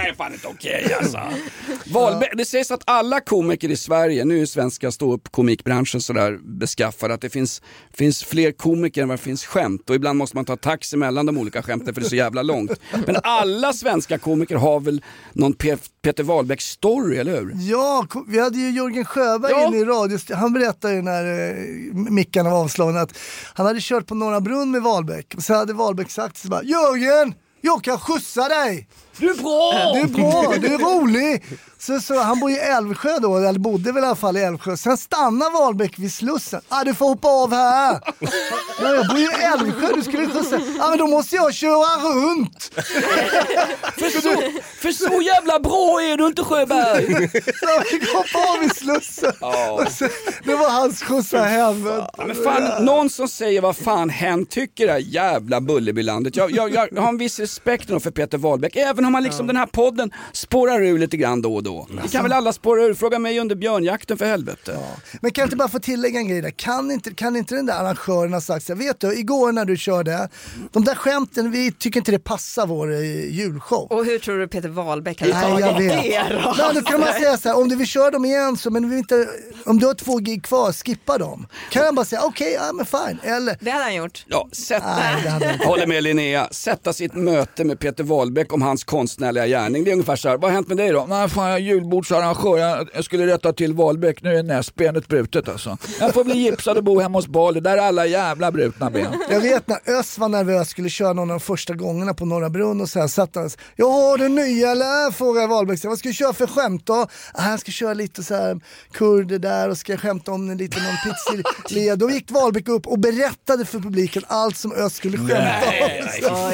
[SPEAKER 2] är fan inte okej alltså. Wahlbeck, det sägs att alla komiker i Sverige, nu är svenska ståuppkomikbranschen sådär beskaffad att det finns fler komiker än vad det finns skämt. Och ibland måste man ta taxi mellan de olika skämten för det är så jävla långt. Men alla svenska komiker har väl någon Peter Wahlbeck story, eller hur?
[SPEAKER 4] Ja, vi hade ju Jörgen Sjöberg inne i radio. Han berättade ju när mickarna var avslagna att han hade kört på Norra Brunn med Wahlbeck. Så hade Wahlbeck sagt så bara: Jörgen, jag kan skjutsa dig!
[SPEAKER 2] Du är bra!
[SPEAKER 4] Du är bra, du är rolig! Så han bor i Älvsjö då, eller bodde väl i alla fall i Älvsjö. Sen stannar Wahlbeck vid Slussen. Du får hoppa av här! Ja, jag bor i Älvsjö, du skulle skjutsa. Men då måste jag köra runt!
[SPEAKER 2] för så jävla bra är du inte, Sjöberg!
[SPEAKER 4] Så jag fick hoppa av i Slussen. Det var hans skjutsa hem.
[SPEAKER 2] Men fan, någon som säger vad fan hen tycker det här jävla Bullerbylandet. Jag har en viss respekt för Peter Wahlbeck, även om man liksom den här podden spårar ur lite grann då och då. Det kan väl alla spåra ur. Fråga mig under björnjakten för helvete. Ja.
[SPEAKER 4] Men kan jag inte bara få tillägga en grej där? Kan inte den där arrangören ha sagt så här, vet du, igår när du körde de där skämten, vi tycker inte det passar vår julshow.
[SPEAKER 3] Och hur tror du Peter Wahlbeck hade
[SPEAKER 4] tagit det då? Nej, då kan man säga så här, om du vill köra dem igen så, men vi inte, om du har 2 gig kvar, skippa dem. Kan jag bara säga, okej, men fine. Eller...
[SPEAKER 3] Det hade han gjort.
[SPEAKER 2] Ja, håller med Linnea. Sätta sitt möte med Peter Wahlbeck om hans konstnärliga gärning. Det är ungefär så här, vad har hänt med dig då? Nej, fan, jag är julbordsarrangör. Jag skulle rätta till Wahlbeck. Nu är näsbenet brutet alltså. Jag får bli gipsad och bo hemma hos Bali. Där är alla jävla brutna ben.
[SPEAKER 4] Jag vet när Ös var nervös, skulle köra någon av de första gångerna på Norra Brunn och så här satt han. Jag har den nya, eller? Frågar Wahlbeck. Vad ska jag köra för skämt då? Han ska köra lite så här kurder där och ska skämta om lite någon pizzeria. Då gick Wahlbeck upp och berättade för publiken allt som Ös skulle skämta om.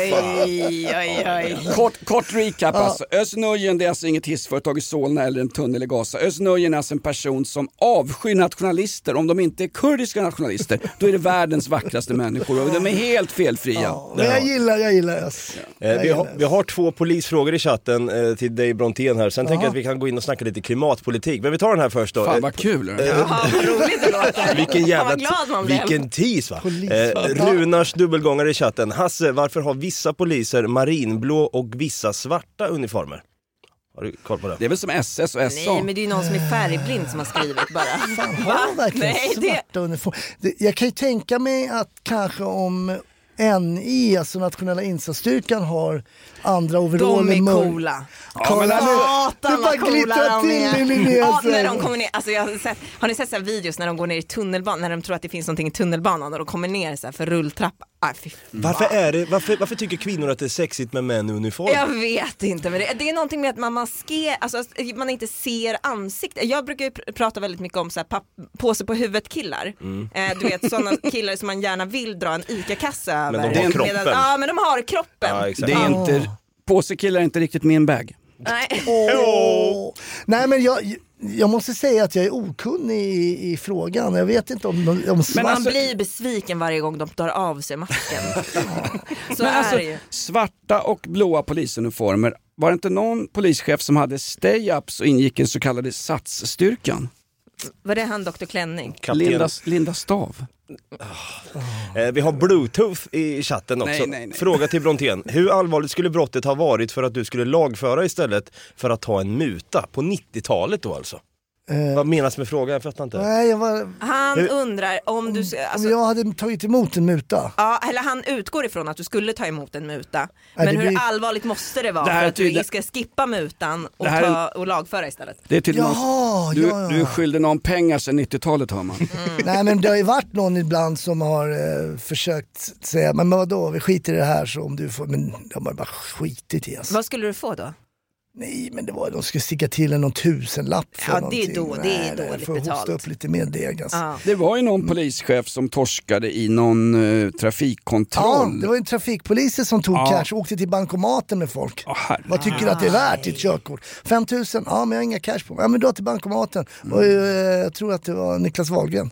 [SPEAKER 3] Oj.
[SPEAKER 2] Kort recap alltså. Özz Nujen, det är alltså inget hissföretag i Solna eller en tunnel i Gaza. Özz Nujen är alltså en person som avskyr nationalister. Om de inte är kurdiska nationalister, då är det världens vackraste människor och de är helt felfria.
[SPEAKER 4] Ja, men jag gillar Özz.
[SPEAKER 5] Vi har 2 polisfrågor i chatten till dig, Brontén här. Sen tänker jag att vi kan gå in och snacka lite klimatpolitik. Men vi tar den här först då.
[SPEAKER 2] Fan vad kul.
[SPEAKER 3] Vad roligt det låter.
[SPEAKER 5] Vilken tis va? Runars dubbelgångare i chatten. Hasse, varför har vissa poliser marinblå och vissa svarta uniformer? Har du koll på det?
[SPEAKER 2] Det är väl som SS och SA.
[SPEAKER 3] Nej, men det är ju någon som är färgblind som har skrivit bara.
[SPEAKER 4] Fan, har verkligen svarta uniformer? Jag kan ju tänka mig att kanske om NI, alltså nationella insatsstyrkan, har andra overaller.
[SPEAKER 3] De är coola.
[SPEAKER 4] Ja,
[SPEAKER 3] du bara glittrar
[SPEAKER 4] till
[SPEAKER 3] när de kommer ner. Alltså har ni sett så här videos när de går ner i tunnelbanan, när de tror att det finns någonting i tunnelbanan och de kommer ner så här för rulltrappa.
[SPEAKER 5] Varför tycker kvinnor att det är sexigt med män i uniform?
[SPEAKER 3] Jag vet inte, men det är någonting med att man inte ser ansikte. Jag brukar ju prata väldigt mycket om så här påse på huvudet killar. Du vet, sådana killar som man gärna vill dra en ICA-kassa över.
[SPEAKER 5] Men de har kroppen.
[SPEAKER 3] Ja, men de har kroppen.
[SPEAKER 5] Ja, exakt.
[SPEAKER 2] Det är inte, påsekillar är inte riktigt min bag.
[SPEAKER 3] Nej.
[SPEAKER 4] Nej, men jag måste säga att jag är okunnig i frågan. Jag vet inte om
[SPEAKER 3] men man blir besviken varje gång de tar av sig masken. Så
[SPEAKER 2] men
[SPEAKER 3] är
[SPEAKER 2] alltså,
[SPEAKER 3] det ju.
[SPEAKER 2] svarta och blåa polisuniformer. Var det inte någon polischef som hade stay-ups och ingick i den så kallade satsstyrkan?
[SPEAKER 3] Var det han Dr. Klänning?
[SPEAKER 2] Linda Stav.
[SPEAKER 5] Vi har Bluetooth i chatten också.
[SPEAKER 2] Nej.
[SPEAKER 5] Fråga till Brontén. Hur allvarligt skulle brottet ha varit för att du skulle lagföra istället för att ta en muta på 90-talet då alltså? Vad menas med frågan? Jag fattar inte.
[SPEAKER 4] Nej,
[SPEAKER 3] han undrar om du...
[SPEAKER 4] Om jag hade tagit emot en muta.
[SPEAKER 3] Ja, eller han utgår ifrån att du skulle ta emot en muta. Men hur allvarligt måste det vara för att du ska skippa mutan och lagföra istället?
[SPEAKER 2] Det är tydligen du är skyldig någon pengar sedan 90-talet, hör man.
[SPEAKER 4] Nej, men det har ju varit någon ibland som har försökt säga, men vadå, vi skiter i det här så om du får... Men de har bara skitit i oss.
[SPEAKER 3] Vad skulle du få då?
[SPEAKER 4] Nej, men de skulle sticka till någon 1000-lapp för någonting.
[SPEAKER 3] Det är dåligt
[SPEAKER 4] för att hosta upp lite mer deg. Alltså.
[SPEAKER 3] Ja.
[SPEAKER 2] Det var ju någon polischef som torskade i någon trafikkontroll.
[SPEAKER 4] Ja, det var en trafikpoliser som tog cash och åkte till bankomaten med folk. Vad tycker du att det är värt ditt körkort? 5000? Ja, men jag har inga cash på mig. Ja, men då till bankomaten. Och jag tror att det var Niklas Wahlgren.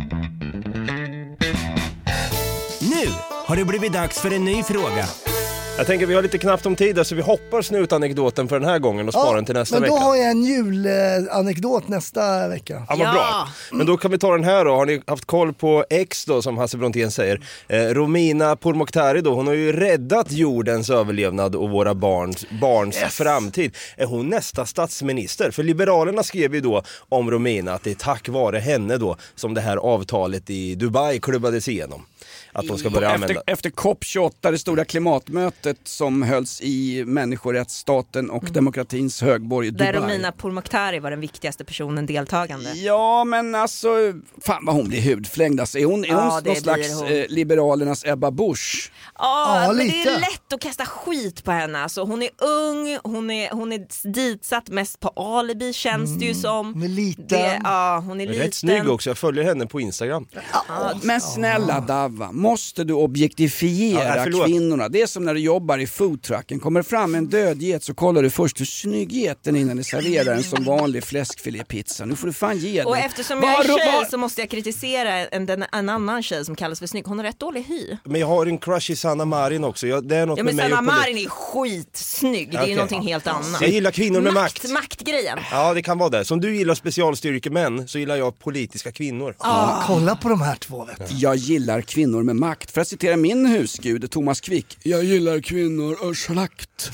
[SPEAKER 7] Nu har det blivit dags för en ny fråga.
[SPEAKER 5] Jag tänker vi har lite knappt om tid där, så vi hoppar snutanekdoten för den här gången och sparar den till nästa vecka.
[SPEAKER 4] Men då har jag en julanekdot nästa vecka.
[SPEAKER 5] Ja, vad bra. Men då kan vi ta den här då. Har ni haft koll på X då, som Hasse Brontén säger? Romina Pourmokhtari då, hon har ju räddat jordens överlevnad och våra barns framtid. Är hon nästa statsminister? För Liberalerna skrev ju då om Romina att det är tack vare henne då som det här avtalet i Dubai klubbades igenom. Att de ska börja använda.
[SPEAKER 2] Efter COP28, det stora klimatmötet som hölls i människorättsstaten och demokratins högborg Dubai.
[SPEAKER 3] Där Romina Pourmokhtari var den viktigaste personen deltagande.
[SPEAKER 2] Ja, men alltså, fan vad hon blir hudflängd. Alltså, är hon någon slags Liberalernas Ebba Busch?
[SPEAKER 3] Ja, men det är lätt att kasta skit på henne. Alltså, hon är ung, hon är ditsatt mest på alibi, känns det ju som.
[SPEAKER 4] Hon är liten.
[SPEAKER 3] Hon är liten.
[SPEAKER 5] Rätt snygg också, jag följer henne på Instagram.
[SPEAKER 2] Men snälla Dava, måste du objektifiera kvinnorna? Det är som när du jobbar i foodtrucken. Kommer fram en död get så kollar du först hur snygg geten innan du serverar en som vanlig fläskfilépizza. Nu får du fan ge dig.
[SPEAKER 3] Och eftersom jag är tjej så måste jag kritisera en annan tjej som kallas för snygg. Hon har rätt dålig hy.
[SPEAKER 5] Men jag har en crush i Sanna Marin också. Det är något med
[SPEAKER 3] men
[SPEAKER 5] mig
[SPEAKER 3] Sanna Marin är skitsnygg. Det är ju någonting helt annat.
[SPEAKER 5] Jag gillar kvinnor med makt.
[SPEAKER 3] Maktgrejen.
[SPEAKER 5] Ja, det kan vara det. Som du gillar specialstyrkemän så gillar jag politiska kvinnor.
[SPEAKER 4] Kolla på de här två, vet du.
[SPEAKER 2] Jag gillar kvinnor med makt. För att citera min husgud Thomas Quick: jag gillar kvinnor och slakt.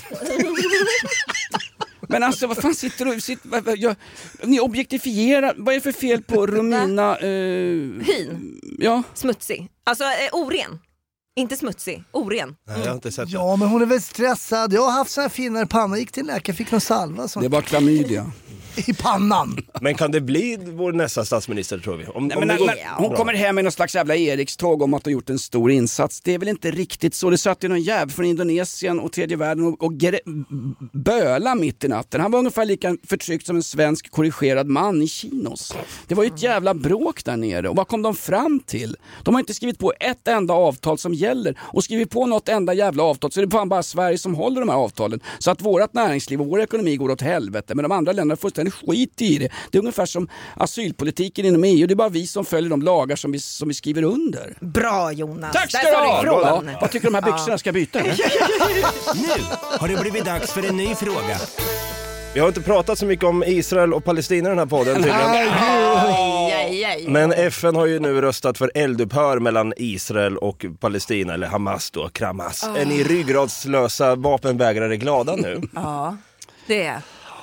[SPEAKER 2] Men alltså, vad fan sitter du... ni objektifierar... Vad är det för fel på Romina...
[SPEAKER 3] Hyn?
[SPEAKER 2] Ja.
[SPEAKER 3] Smutsig. Alltså, oren. Inte smutsig, oren.
[SPEAKER 5] Nej, jag har inte sett det.
[SPEAKER 4] Ja, men hon är väl stressad. Jag har haft så här finare panna, gick till läkare, fick någon salva.
[SPEAKER 2] Det var klamydia.
[SPEAKER 4] I pannan.
[SPEAKER 5] Men kan det bli vår nästa statsminister, tror vi?
[SPEAKER 2] Hon kommer hem med någon slags jävla Erikståg om att ha gjort en stor insats. Det är väl inte riktigt så. Det satt ju någon jävel från Indonesien och tredje världen och böla mitt i natten. Han var ungefär lika förtryckt som en svensk korrigerad man i Kinos. Det var ju ett jävla bråk där nere. Och vad kom de fram till? De har inte skrivit på ett enda avtal som gäller. Och skrivit på något enda jävla avtal så är det fan bara Sverige som håller de här avtalen. Så att vårt näringsliv och vår ekonomi går åt helvete. Men de andra länderna får skit i det. Det är ungefär som asylpolitiken inom EU. Det är bara vi som följer de lagar som vi skriver under.
[SPEAKER 3] Bra, Jonas.
[SPEAKER 2] Tack ska du ha! Vad tycker du de här byxorna ska byta?
[SPEAKER 7] Nu har det blivit dags för en ny fråga.
[SPEAKER 5] Vi har inte pratat så mycket om Israel och Palestina i den här podden tydligen. Men FN har ju nu röstat för eldupphör mellan Israel och Palestina, eller Hamas då, Kramas. Är ni ryggradslösa vapenvägrare glada nu?
[SPEAKER 3] Ja, det är.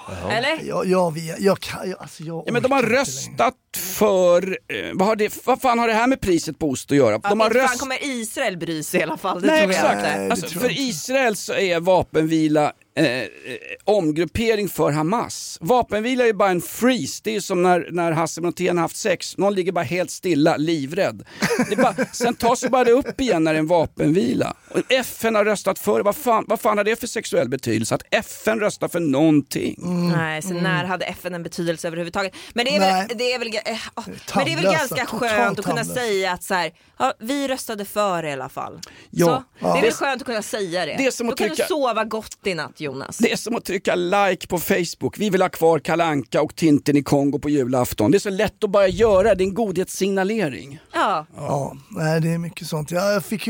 [SPEAKER 2] Eller? Men de har röstat för... Vad fan har det här med priset på ost att göra?
[SPEAKER 3] Fan kommer Israel bry sig i alla fall. Det tror jag inte.
[SPEAKER 2] Alltså, för Israel så är vapenvila omgruppering för Hamas. Vapenvila är ju bara en freeze. Det är ju som när Hasse Brontén har haft sex. Någon ligger bara helt stilla, livrädd. Sen tar sig bara det upp igen när det är en vapenvila. Och FN har röstat för. Vad fan har det för sexuell betydelse? Att FN röstar för någonting.
[SPEAKER 3] Nej, så när hade FN en betydelse överhuvudtaget? Men det är väl ganska skönt att kunna säga att så här, vi röstade för i alla fall.
[SPEAKER 2] Ja.
[SPEAKER 3] Så, det är väl skönt att kunna säga det. Då kan du sova gott i natt, Jonas.
[SPEAKER 2] Det är som att trycka like på Facebook. Vi vill ha kvar Kalle Anka och Tintin i Kongo på julafton. Det är så lätt att bara göra. Det är en godhetssignalering.
[SPEAKER 4] Ja, nej, det är mycket sånt. Jag fick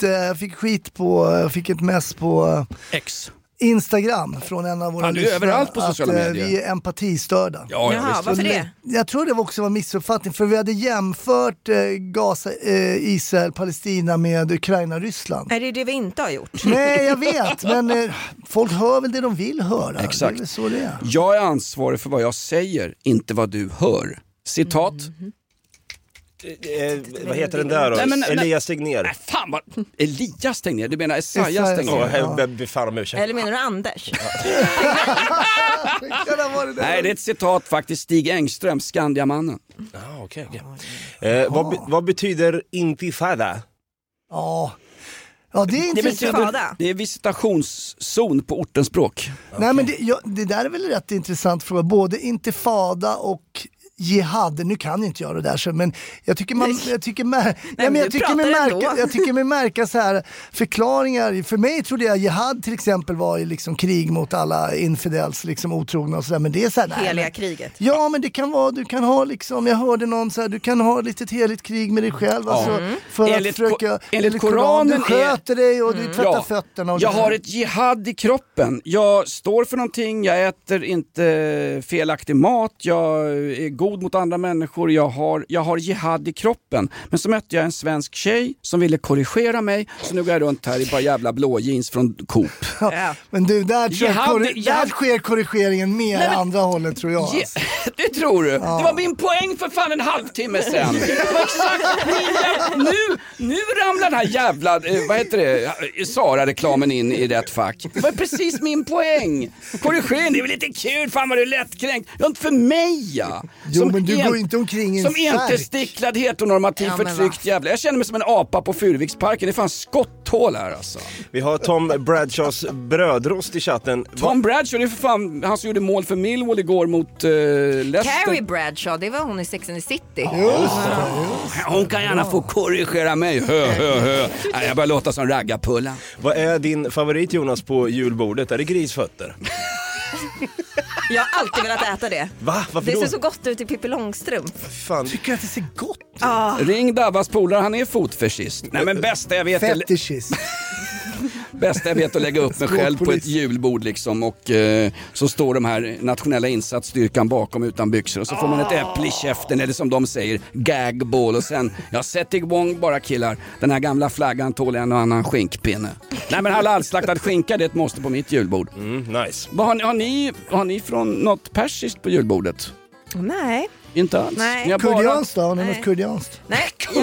[SPEAKER 4] ett mess på
[SPEAKER 2] X.
[SPEAKER 4] Instagram från en av våra
[SPEAKER 2] lyssnare överallt på sociala medier.
[SPEAKER 4] Vi är empatistörda.
[SPEAKER 3] Jaha, varför det?
[SPEAKER 4] Jag tror det också var missuppfattning, för vi hade jämfört Gaza, Israel, Palestina med Ukraina, Ryssland.
[SPEAKER 3] Är det det vi inte har gjort?
[SPEAKER 4] Nej, jag vet, men folk hör väl det de vill höra.
[SPEAKER 2] Exakt.
[SPEAKER 4] Det är väl så det är.
[SPEAKER 2] Jag är ansvarig för vad jag säger, inte vad du hör. Citat.
[SPEAKER 5] Vad heter den där då? Elias Tegnér.
[SPEAKER 2] Fan vad... Elias Tegnér? Du menar Esaias Tegnér?
[SPEAKER 3] Eller menar du Anders?
[SPEAKER 2] Nej, det är ett citat faktiskt. Stig Engström, Skandiamannen.
[SPEAKER 5] Okej. Vad betyder intifada?
[SPEAKER 4] Ja, det är intressant.
[SPEAKER 2] Det är visitationszon på ortens språk.
[SPEAKER 4] Nej, men det där är väl rätt intressant fråga. Både intifada och jihad, nu kan inte jag det där så, men jag tycker mig märka så här förklaringar. För mig trodde jag jihad till exempel var ju liksom krig mot alla infidels liksom otrogna och sådär, men det är så här,
[SPEAKER 3] heliga kriget.
[SPEAKER 4] Ja, men det kan vara, du kan ha liksom, jag hörde någon så här, du kan ha lite ett heligt krig med dig själv alltså, för
[SPEAKER 2] enligt
[SPEAKER 4] att försöka,
[SPEAKER 2] enligt Koranen
[SPEAKER 4] du sköter dig och du tvättar fötterna och
[SPEAKER 2] jag har ett jihad i kroppen. Jag står för någonting, jag äter inte felaktig mat, jag är god mot andra människor, jag har jihad i kroppen. Men så mötte jag en svensk tjej som ville korrigera mig, så nu går jag runt här i bara jävla blå jeans från Coop.
[SPEAKER 4] Ja. Men du, där sker korrigeringen mer andra hållet tror jag.
[SPEAKER 2] Det tror du? Ja. Det var min poäng för fan en halvtimme sen. Nu ramlar den här jävla, vad heter det, Sara-reklamen in i rätt fack. Det var precis min poäng. Korrigering, det är väl lite kul, fan vad du är lättkränkt. Ja, inte för mig, ja.
[SPEAKER 4] Jo, men du går inte omkring i en
[SPEAKER 2] som entesticklad, heteronormativ, förtryckt jävla. Jag känner mig som en apa på Furuviksparken. Det är fan skotthål här alltså.
[SPEAKER 5] Vi har Tom Bradshaws brödrost i chatten.
[SPEAKER 2] Tom Bradshaw, det är för fan han som gjorde mål för Millwall igår mot Leicester.
[SPEAKER 3] Carrie Bradshaw, det var hon i Sex and the City.
[SPEAKER 2] Hon kan gärna få korrigera mig. Jag bara låta som raggarpulla.
[SPEAKER 5] Vad är din favorit, Jonas, på julbordet? Är det grisfötter?
[SPEAKER 3] Jag har alltid velat äta det.
[SPEAKER 5] Va? Varför
[SPEAKER 3] det
[SPEAKER 5] då?
[SPEAKER 3] ser så gott ut i Pippi Långstrump.
[SPEAKER 5] Fan.
[SPEAKER 4] Tycker att det ser gott ut?
[SPEAKER 2] Ring Davas polare, han är fotfetischist. Nej, men bästa jag vet bästa jag vet att lägga upp mig själv på ett julbord liksom, och så står de här nationella insatsstyrkan bakom utan byxor och så får man ett äpple i käften, eller som de säger, gagball, och sen jag sätter igång bara killar. Den här gamla flaggan tål en och annan skinkpinne. Nej, men halalslaktad skinka, det är ett måste på mitt julbord.
[SPEAKER 5] Nice.
[SPEAKER 2] Har ni från något persiskt på julbordet?
[SPEAKER 3] Nej.
[SPEAKER 2] Inte alls.
[SPEAKER 3] Nej.
[SPEAKER 4] Kurdianskt då? Har ni något kurdianskt?
[SPEAKER 3] Nej,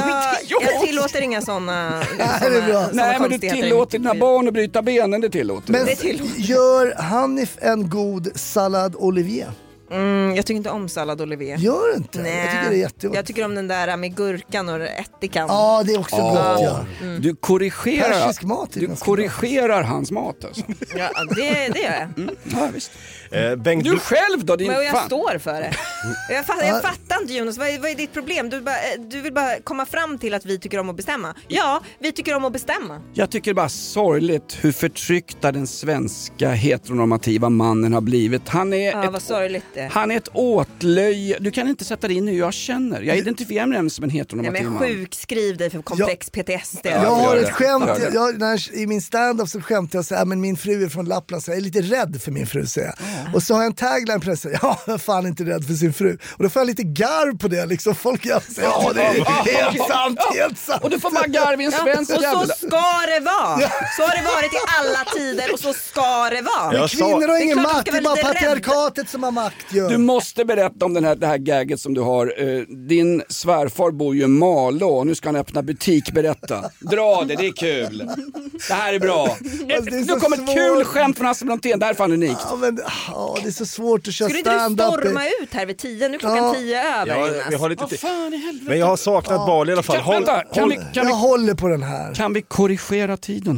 [SPEAKER 3] jag tillåter inga sådana.
[SPEAKER 2] Nej, men du tillåter dina barn att bryta benen, det tillåter.
[SPEAKER 4] Men gör Hanif en god sallad olivier?
[SPEAKER 3] Jag tycker inte om sallad olivier.
[SPEAKER 4] Gör inte?
[SPEAKER 3] Nej.
[SPEAKER 4] Jag tycker det är jättegott.
[SPEAKER 3] Jag tycker om den där med gurkan och ättikan.
[SPEAKER 4] Ja, det är också gott, ja.
[SPEAKER 2] Du korrigerar,
[SPEAKER 4] persisk mat,
[SPEAKER 2] du korrigerar hans mat alltså.
[SPEAKER 3] Ja, det gör jag.
[SPEAKER 2] Ja, visst.
[SPEAKER 5] Du
[SPEAKER 2] själv då?
[SPEAKER 3] Men jag står för det. Jag fattar inte, Jonas, vad är ditt problem? Du vill bara komma fram till att vi tycker om att bestämma. Ja, vi tycker om att bestämma.
[SPEAKER 2] Jag tycker bara sorgligt hur förtryckta den svenska heteronormativa mannen har blivit. Han är
[SPEAKER 3] vad sorgligt det.
[SPEAKER 2] Han är ett åtlöj. Du kan inte sätta dig in hur jag känner. Jag identifierar mig som en heteronormativ man.
[SPEAKER 3] Men sjukskriv dig för komplex PTSD.
[SPEAKER 4] Jag har ett skämt. I min stand-up så skämtar jag så här, men min fru är från Lappland, så jag är lite rädd för min fru, säger jag. Och så har jag en tagline på det, jag är fan inte rädd för sin fru. Och då får jag lite garv på det, liksom. Folk säger, ja, det är helt sant, helt sant.
[SPEAKER 2] Och du får bara garv i en svensk
[SPEAKER 3] och så ska det vara. Så har det varit i alla tider och så ska det vara.
[SPEAKER 4] Men kvinnor har ingen makt, det är bara patriarkatet som har makt.
[SPEAKER 2] Du måste berätta om det här gagget som du har. Din svärfar bor ju i Malå och nu ska han öppna butik, berätta. Dra det är kul. Det här är bra. Du kommer ett kul skämt från Hasse Brontén, det här är fan unikt.
[SPEAKER 4] Ja, men det är så svårt att köra stand-up.
[SPEAKER 3] Skulle inte du storma ut här vid 10? Nu klockan 10 över.
[SPEAKER 5] Ja, vi har lite men jag har saknat Bali i alla fall.
[SPEAKER 4] Jag håller på den här.
[SPEAKER 2] Kan vi korrigera tiden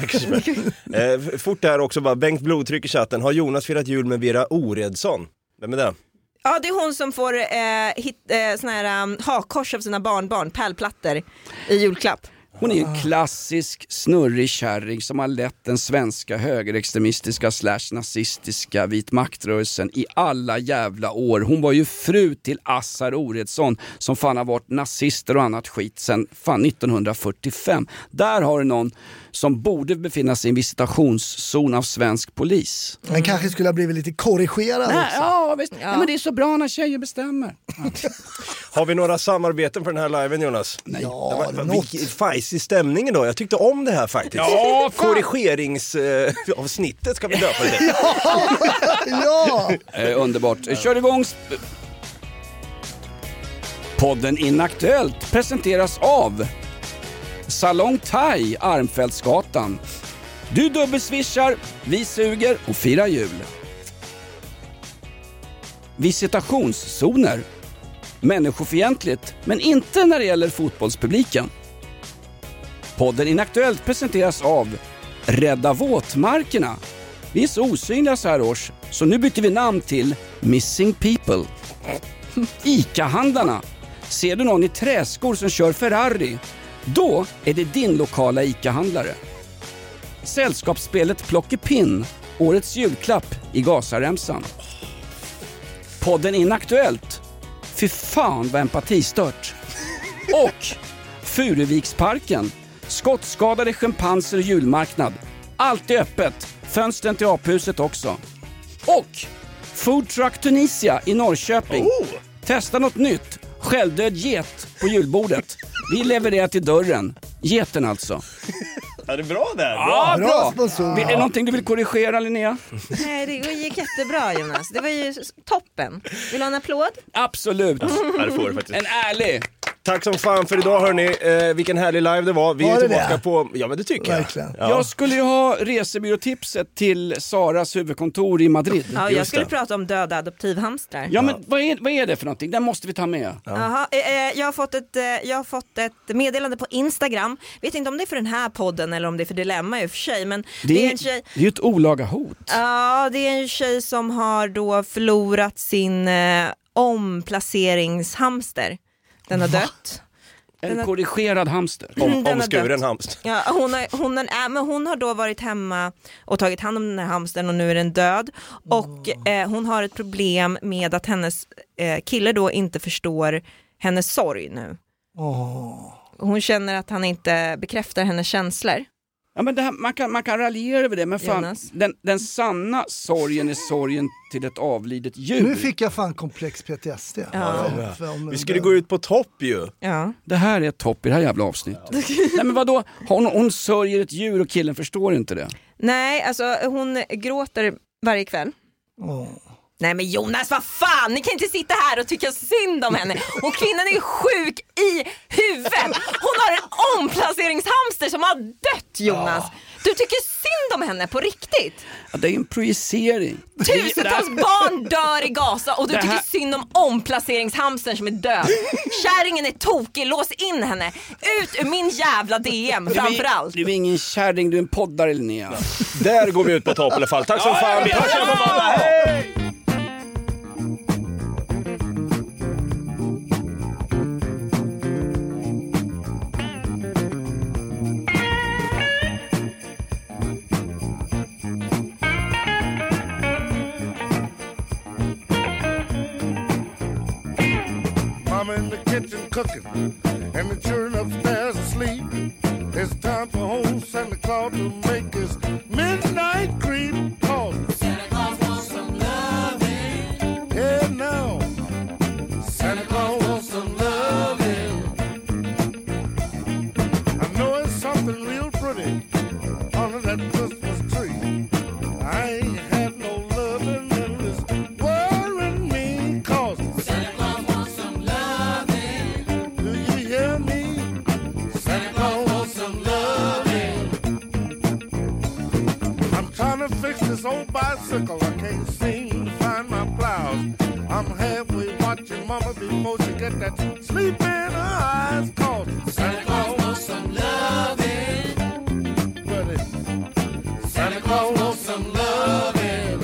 [SPEAKER 5] här? Fort där också bara, Bengt Blodtryck i chatten. Har Jonas firat jul med Vera Oredsson? Vem är det?
[SPEAKER 3] Ja, det är hon som får såna här hakkors av sina barnbarn, pärlplattor i julklapp.
[SPEAKER 2] Hon är en klassisk snurrig kärring som har lett den svenska högerextremistiska /nazistiska vitmaktrörelsen i alla jävla år. Hon var ju fru till Assar Oredsson som fan har varit nazister och annat skit sedan fan 1945. Där har du någon som borde befinna sig i en visitationszon av svensk polis.
[SPEAKER 4] Men kanske skulle ha blivit lite korrigerad också.
[SPEAKER 2] Ja, visst. Ja. Nej, men det är så bra när tjejer bestämmer.
[SPEAKER 5] Har vi några samarbeten för den här liven, Jonas?
[SPEAKER 2] Nej.
[SPEAKER 4] Ja,
[SPEAKER 5] Fajs i stämningen då. Jag tyckte om det här faktiskt.
[SPEAKER 2] Ja,
[SPEAKER 5] korrigeringsavsnittet ska vi döpa det.
[SPEAKER 4] Ja.
[SPEAKER 2] Underbart. Kör igång. Podden Inaktuellt presenteras av Salong Thai, Armfältsgatan. Du dubbelswishar, vi suger och firar jul. Visitationszoner. Människofientligt, men inte när det gäller fotbollspubliken. Podden Inaktuellt presenteras av Rädda våtmarkerna. Vi är så osynliga så här års, så nu byter vi namn till Missing People. ICA-handlarna. Ser du någon i träskor som kör Ferrari, då är det din lokala ICA-handlare. Sällskapsspelet Plockepinn, årets julklapp i Gazaremsan. Podden Inaktuellt. Fy fan vad empatistört. Och Furuviksparken. Skottskadade schimpanser och julmarknad. Allt är öppet. Fönstren till aphuset också. Och Food Truck Tunisia i Norrköping. Testa något nytt. Självdöd get på julbordet. Vi levererar till dörren. Geten alltså.
[SPEAKER 5] Ja, det är bra där.
[SPEAKER 2] Ja, bra. Är det någonting du vill korrigera, Linnea?
[SPEAKER 3] Nej, det gick jättebra, Jonas. Det var ju toppen. Vill du ha en applåd?
[SPEAKER 2] Absolut.
[SPEAKER 5] Ja, det får du faktiskt.
[SPEAKER 2] En ärlig.
[SPEAKER 5] Tack som fan för idag, hörni. Vilken härlig live det var. Vi är tillbaka
[SPEAKER 4] det?
[SPEAKER 5] på... Ja, men det tycker
[SPEAKER 4] verkligen.
[SPEAKER 5] jag. Ja.
[SPEAKER 2] Jag skulle ju ha resebyråtipset till Saras huvudkontor i Madrid.
[SPEAKER 3] Ja, jag skulle prata om döda adoptivhamstrar.
[SPEAKER 2] Ja, men vad är det för någonting? Den måste vi ta med.
[SPEAKER 3] Jaha, jag har fått ett meddelande på Instagram. Vet inte om det är för den här podden eller om det är för Dilemma i och för sig, men det är en tjej.
[SPEAKER 2] Det är ju ett olaga hot.
[SPEAKER 3] Ja, det är en tjej som har då förlorat sin omplaceringshamster. Den har dött.
[SPEAKER 2] En korrigerad hamster.
[SPEAKER 5] Omskuren hamster.
[SPEAKER 3] Ja, hon har då varit hemma och tagit hand om den här hamstern och nu är den död. Och hon har ett problem med att hennes kille då inte förstår hennes sorg nu. Hon känner att han inte bekräftar hennes känslor.
[SPEAKER 2] Ja, men det här, man kan raljera över det, men fan, den sanna sorgen är sorgen till ett avlidet djur.
[SPEAKER 4] Nu fick jag fan komplex PTSD.
[SPEAKER 5] Vi skulle gå ut på topp ju.
[SPEAKER 3] Ja.
[SPEAKER 2] Det här är ett topp i det här jävla avsnittet. Nej, men vadå? Hon sörjer ett djur och killen förstår inte det.
[SPEAKER 3] Nej, alltså hon gråter varje kväll. Nej men Jonas, vad fan, ni kan inte sitta här och tycka synd om henne. Och kvinnan är sjuk i huvudet. Hon har en omplaceringshamster som har dött, Jonas. Du tycker synd om henne på riktigt.
[SPEAKER 2] Ja, det är en projicering.
[SPEAKER 3] Tusentals barn dör i Gaza och du tycker synd om omplaceringshamstern som är död. Kärringen är tokig, lås in henne. Ut ur min jävla DM framförallt.
[SPEAKER 2] Du är ingen kärring, du är en poddare, Linnea.
[SPEAKER 5] Där går vi ut på topp i alla fall. Tack så fan. Hej!
[SPEAKER 9] I'm in the kitchen cooking, and the children upstairs asleep. It's time for old Santa Claus to make his midnight creep. Cause Santa Claus wants some loving. Yeah, now Santa Claus wants some loving. I know it's something real pretty under that Christmas tree. I ain't had no loving in this world in me. Cause Santa Claus wants some loving. Do you hear me? Santa Claus wants some loving. I'm trying to fix this old bicycle. I can't seem to find my blouse. I'm halfway watching Mama before she get that sleep in her eyes. Cause Santa Claus wants some loving. Well, Santa Claus wants some loving.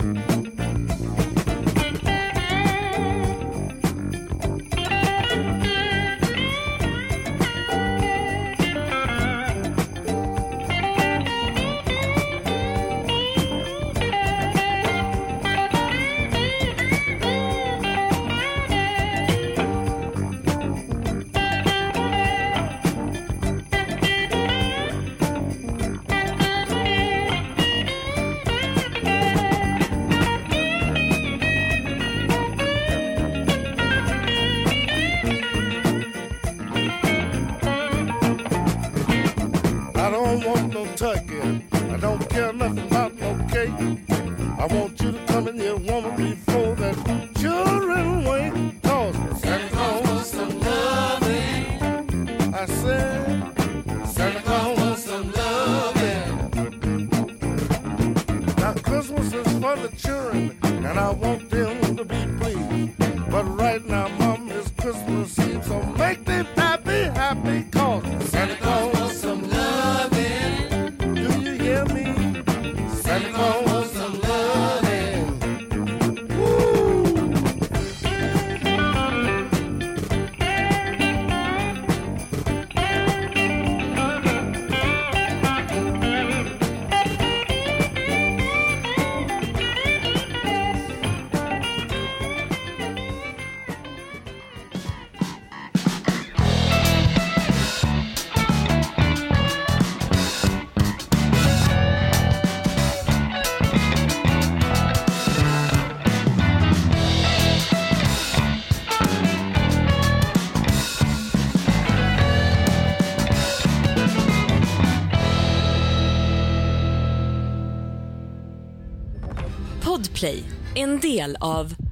[SPEAKER 9] I don't want no turkey. I don't care nothing about no cake. I want you to come in here, woman, before that children wake. Cause Santa Claus wants some loving. I said, Santa Claus wants some loving. Now Christmas is for the children, and I want them to be pleased. But right now, Mom, it's Christmas Eve, so make them happy, happy. Cause Santa Claus wants some loving. Do you hear me?
[SPEAKER 1] Play, en del av